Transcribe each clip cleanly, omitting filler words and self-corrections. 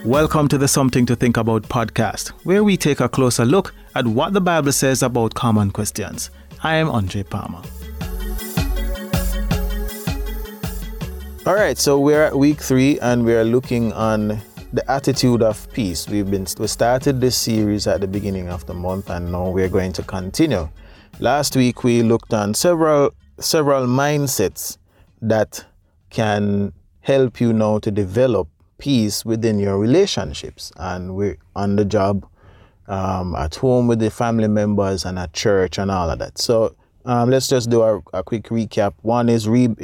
Welcome to the Something to Think About podcast, where we take a closer look at what the Bible says about common questions. I am Andre Palmer. All right, so we're at week 3 and we're looking on the attitude of peace. We started this series at the beginning of the month and now we're going to continue. Last week we looked on several mindsets that can help you now to develop peace within your relationships, and we're on the job, at home with the family members, and at church and all of that. So let's just do a quick recap. One is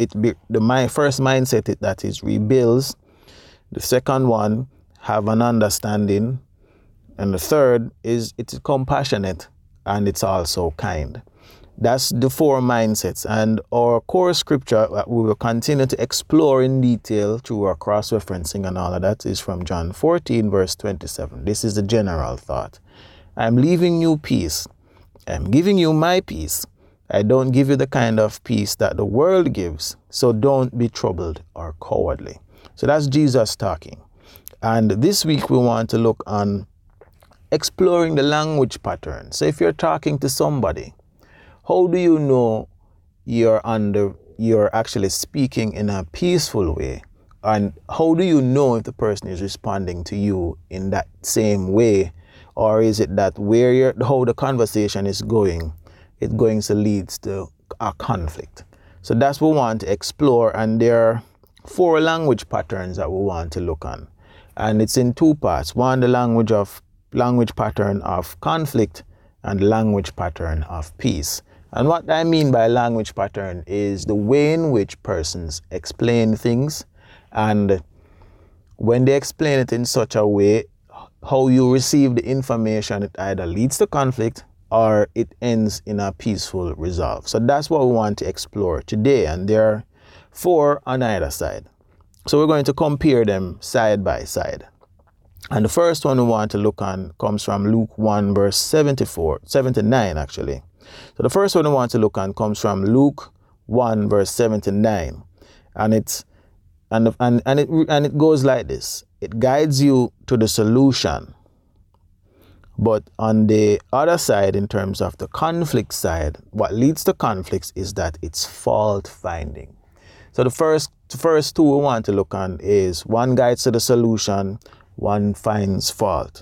my first mindset that is rebuilds. The second one, have an understanding, and the third is it's compassionate and it's also kind. That's the 4 mindsets, and our core scripture we will continue to explore in detail through our cross-referencing and all of that is from John 14 verse 27. This is the general thought. I'm leaving you peace. I'm giving you my peace. I don't give you the kind of peace that the world gives, so don't be troubled or cowardly. So that's Jesus talking. And this week we want to look on exploring the language pattern. So if you're talking to somebody, how do you know you're actually speaking in a peaceful way? And how do you know if the person is responding to you in that same way? Or is it that how the conversation is going, it's going to lead to a conflict? So that's what we want to explore. And there are 4 language patterns that we want to look on. And it's in 2 parts. One, the language pattern of conflict and the language pattern of peace. And what I mean by language pattern is the way in which persons explain things, and when they explain it in such a way, how you receive the information, it either leads to conflict or it ends in a peaceful resolve. So that's what we want to explore today, and there are 4 on either side. So we're going to compare them side by side. And the first one we want to look on comes from Luke 1 verse 79 actually. So the first one I want to look at comes from Luke 1 verse 79, and it goes like this. It guides you to the solution, but on the other side, in terms of the conflict side, what leads to conflicts is that it's fault finding. So the first 2 we want to look on is one guides to the solution, one finds fault.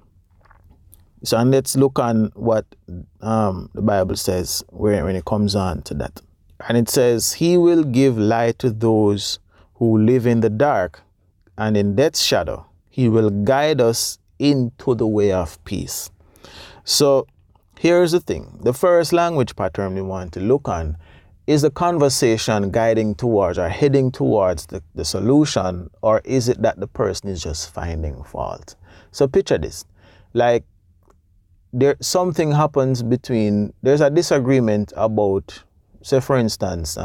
So and let's look on what the Bible says when it comes on to that. And it says, he will give light to those who live in the dark, and in death's shadow, he will guide us into the way of peace. So here's the thing. The first language pattern we want to look on is the conversation guiding towards or heading towards the solution, or is it that the person is just finding fault? So picture this. Like, something happens there's a disagreement about, say for instance,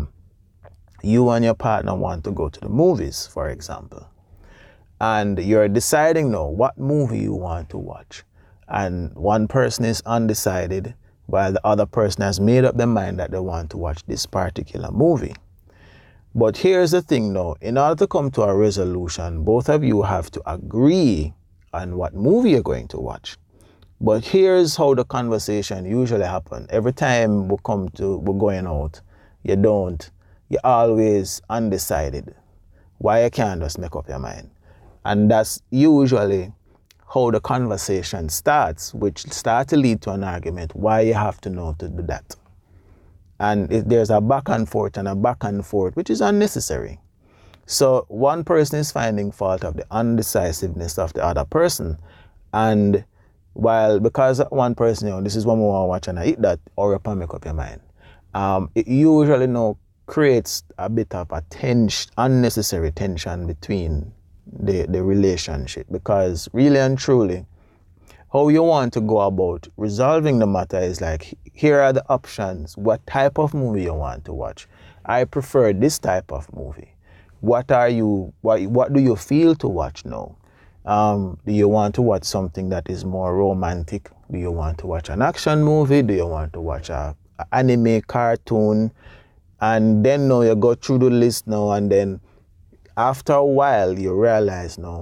you and your partner want to go to the movies, for example, and you're deciding now what movie you want to watch, and one person is undecided while the other person has made up their mind that they want to watch this particular movie. But here's the thing now, in order to come to a resolution, both of you have to agree on what movie you're going to watch. But here's how the conversation usually happens. Every time we're going out, you're always undecided. Why you can't just make up your mind? And that's usually how the conversation starts, which starts to lead to an argument. Why you have to know to do that? And there's a back and forth, which is unnecessary. So one person is finding fault of the undecisiveness of the other person, and because one person, this is what we want to watch and I eat that, or you make up your mind. It usually creates a bit of a unnecessary tension between the relationship, because really and truly, how you want to go about resolving the matter is like, here are the options. What type of movie you want to watch? I prefer this type of movie. What do you feel to watch now? Do you want to watch something that is more romantic? Do you want to watch an action movie? Do you want to watch a anime cartoon? And then now you go through the list now, and then after a while you realize now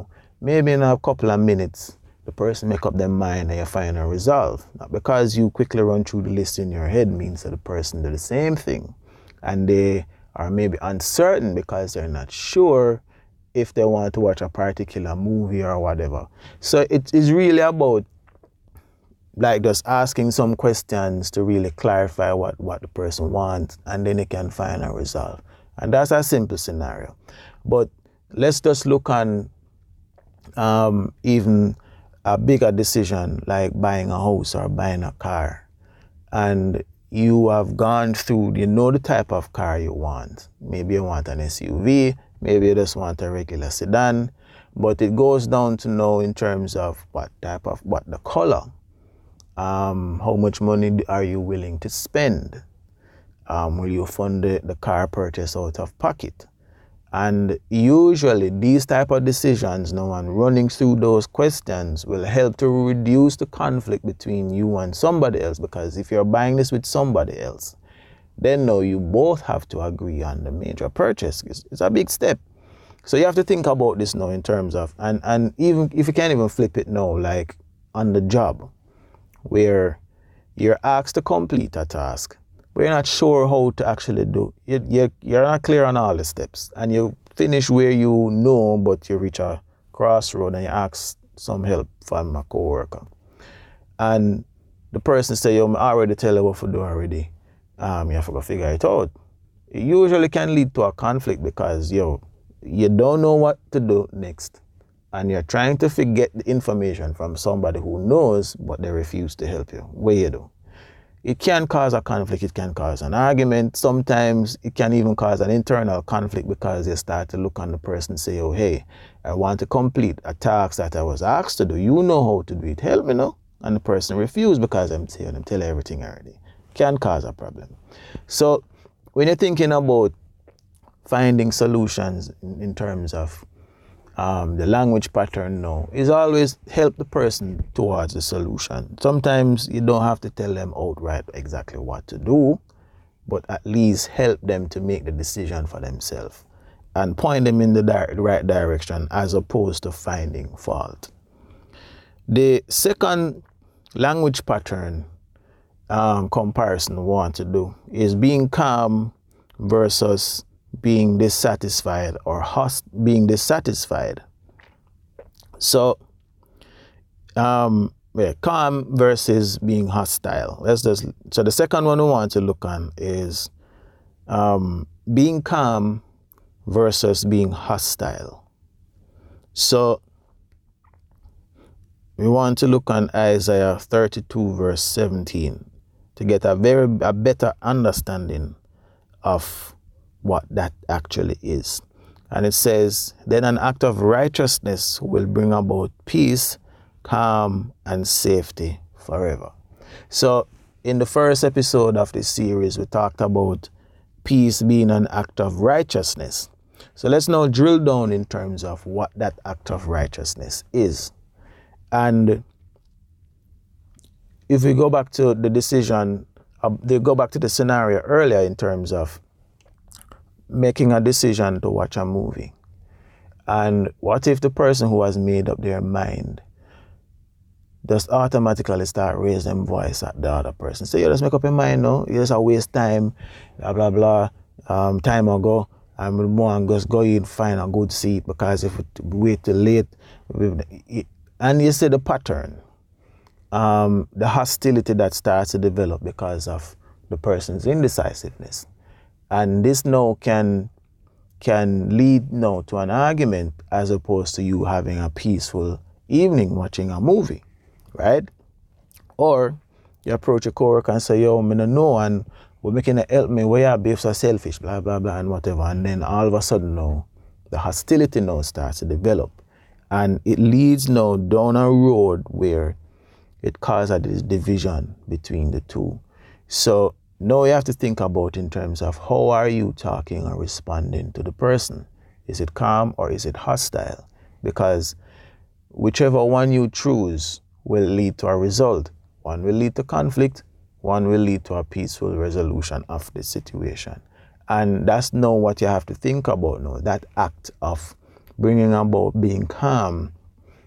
maybe in a couple of minutes, the person make up their mind and you find a resolve. Not because you quickly run through the list in your head means that the person did the same thing. And they are maybe uncertain because they're not sure if they want to watch a particular movie or whatever. So it is really about like just asking some questions to really clarify what the person wants, and then they can find a resolve. And that's a simple scenario. But let's just look on even a bigger decision like buying a house or buying a car. And you have gone through, you know the type of car you want. Maybe you want an SUV, maybe you just want a regular sedan, but it goes down to know in terms of what the color, how much money are you willing to spend? Will you fund the car purchase out of pocket? And usually these type of decisions now and running through those questions will help to reduce the conflict between you and somebody else, because if you're buying this with somebody else, then now you both have to agree on the major purchase. It's a big step. So you have to think about this now in terms of, and even if you can't even flip it now, like on the job, where you're asked to complete a task, but you're not sure how to actually do. You're not clear on all the steps, and you finish where you know, but you reach a crossroad and you ask some help from a coworker. And the person say, yo, I already tell you what to do already. You have to go figure it out. It usually can lead to a conflict because, you don't know what to do next. And you're trying to get the information from somebody who knows, but they refuse to help you. What you do? It can cause a conflict, it can cause an argument. Sometimes it can even cause an internal conflict because you start to look on the person and say, oh, hey, I want to complete a task that I was asked to do. You know how to do it. Help me, no? And the person refused because I'm telling everything already. Can cause a problem. So when you're thinking about finding solutions in terms of the language pattern now, is always help the person towards the solution. Sometimes you don't have to tell them outright exactly what to do, but at least help them to make the decision for themselves and point them in the right direction as opposed to finding fault. The second language pattern comparison we want to do is being calm versus being dissatisfied or being dissatisfied. So, calm versus being hostile. So the second one we want to look on is being calm versus being hostile. So we want to look on Isaiah 32 verse 17 to get a better understanding of what that actually is. And it says, then an act of righteousness will bring about peace, calm, and safety forever. So in the first episode of this series, we talked about peace being an act of righteousness. So let's now drill down in terms of what that act of righteousness is. And if we go back to the decision, they go back to the scenario earlier in terms of making a decision to watch a movie. And what if the person who has made up their mind just automatically start raising them voice at the other person? Say, you just make up your mind now, you just waste time, blah, blah, blah, time ago, and more and just go in find a good seat because if we wait till late, and you see the pattern, the hostility that starts to develop because of the person's indecisiveness. And this now can lead now to an argument as opposed to you having a peaceful evening watching a movie, right? Or you approach a coworker and say, yo, I don't know, and we're making a help me, where you be so selfish, blah, blah, blah, and whatever. And then all of a sudden now, the hostility now starts to develop. And it leads now down a road where it causes this division between the two. So now you have to think about in terms of how are you talking or responding to the person? Is it calm or is it hostile? Because whichever one you choose will lead to a result. One will lead to conflict, one will lead to a peaceful resolution of the situation. And that's now what you have to think about now, that act of bringing about being calm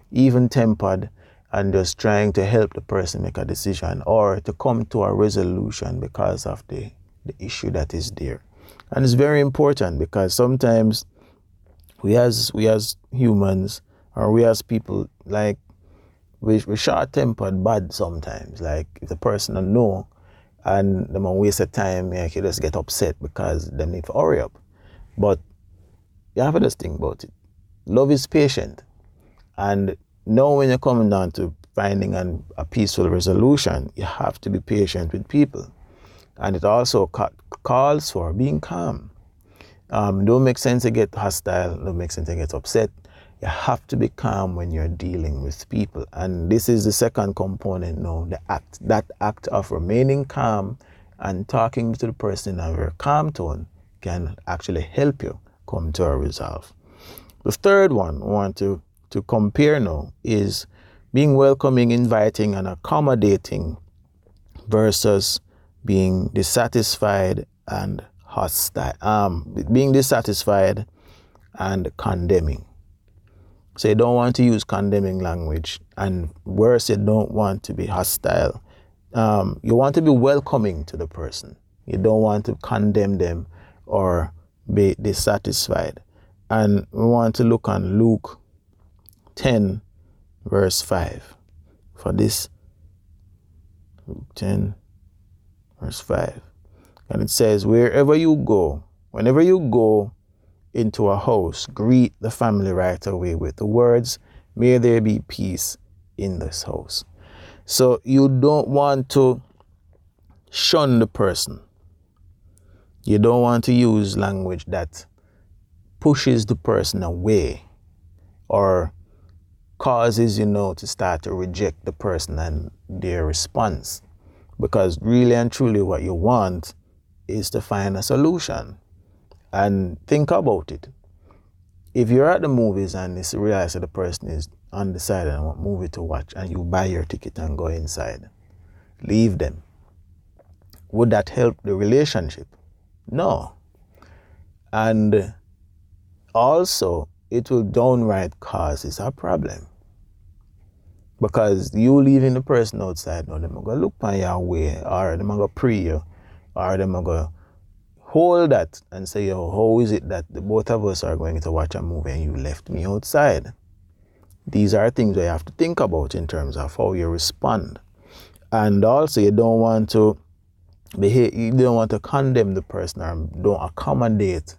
even-tempered and just trying to help the person make a decision or to come to a resolution because of the issue that is there. And it's very important because sometimes we as humans, or we as people, like we're short-tempered bad sometimes. Like if the person don't know and they don't waste of time, you just get upset because they need to hurry up. But you have to just think about it. Love is patient. And now when you're coming down to finding a peaceful resolution, you have to be patient with people. And it also calls for being calm. Don't make sense to get hostile, don't make sense to get upset. You have to be calm when you're dealing with people. And this is the second component now, that act of remaining calm and talking to the person in a very calm tone can actually help you come to a resolve. The third one I want to compare now is being welcoming, inviting, and accommodating versus being dissatisfied and hostile. Being dissatisfied and condemning. So you don't want to use condemning language, and worse, you don't want to be hostile. You want to be welcoming to the person. You don't want to condemn them or be dissatisfied. And we want to look on Luke 10, verse 5. For this, Luke 10, verse 5. And it says, wherever you go, whenever you go into a house, greet the family right away with the words, may there be peace in this house. So you don't want to shun the person. You don't want to use language that pushes the person away or causes to start to reject the person and their response. Because really and truly what you want is to find a solution. And think about it. If you're at the movies and it's realized that the person is undecided on what movie to watch and you buy your ticket and go inside, leave them. Would that help the relationship? No. And also, it will downright cause a problem. Because you leaving the person outside, now they're going to look on your way, or they're going to pray you, or they're going to hold that and say, how is it that the both of us are going to watch a movie and you left me outside? These are things that you have to think about in terms of how you respond. And also, you don't want to condemn the person or don't accommodate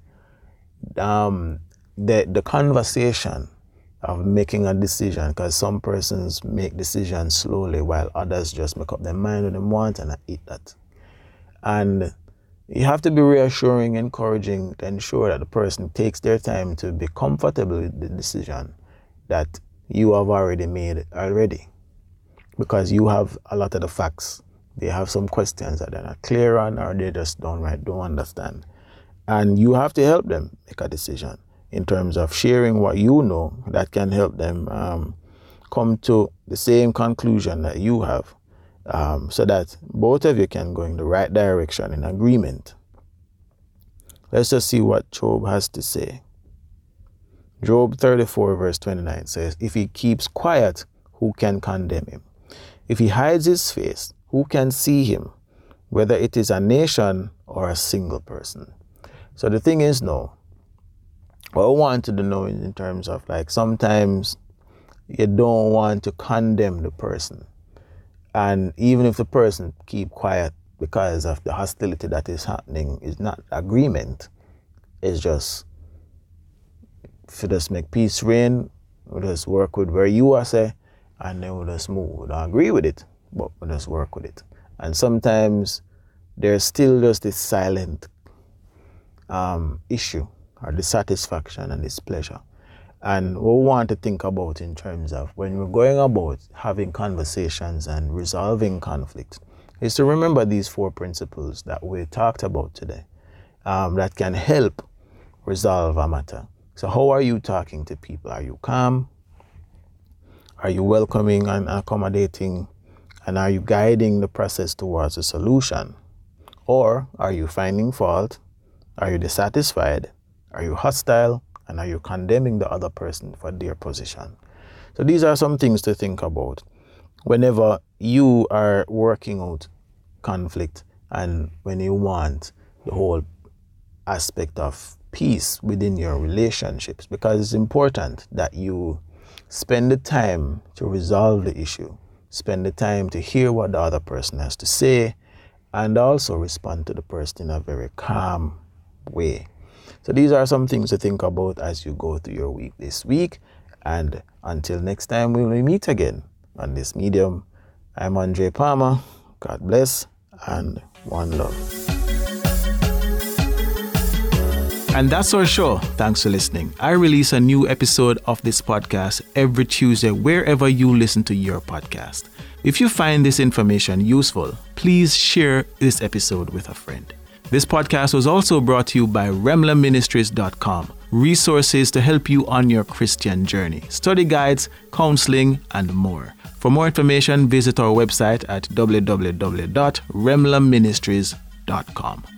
the conversation of making a decision, because some persons make decisions slowly while others just make up their mind what they want and eat that. And you have to be reassuring, encouraging to ensure that the person takes their time to be comfortable with the decision that you have already made already. Because you have a lot of the facts. They have some questions that they're not clear on, or they just don't understand. And you have to help them make a decision in terms of sharing what you know that can help them come to the same conclusion that you have, so that both of you can go in the right direction in agreement. Let's just see what Job has to say. Job 34 verse 29 says, if he keeps quiet, who can condemn him? If he hides his face, who can see him? Whether it is a nation or a single person. So the thing is, no. What I wanted to know in terms of, like, sometimes you don't want to condemn the person. And even if the person keep quiet because of the hostility that is happening, is not agreement. It's just, if you just make peace reign, we just work with where you are, say, and then we'll just move. We don't agree with it, but we'll just work with it. And sometimes there's still just this silent issue or dissatisfaction and displeasure. And what we want to think about in terms of when we're going about having conversations and resolving conflict is to remember these 4 principles that we talked about today that can help resolve a matter. So how are you talking to people? Are you calm? Are you welcoming and accommodating? And are you guiding the process towards a solution? Or are you finding fault? Are you dissatisfied? Are you hostile? And are you condemning the other person for their position? So these are some things to think about whenever you are working out conflict and when you want the whole aspect of peace within your relationships, because it's important that you spend the time to resolve the issue, spend the time to hear what the other person has to say, and also respond to the person in a very calm way. So these are some things to think about as you go through your week this week. And until next time we will meet again on this medium, I'm Andre Palmer. God bless and one love. And that's our show. Thanks for listening. I release a new episode of this podcast every Tuesday wherever you listen to your podcast. If you find this information useful, please share this episode with a friend. This podcast was also brought to you by remlaministries.com. Resources to help you on your Christian journey, study guides, counseling, and more. For more information, visit our website at www.remlaministries.com.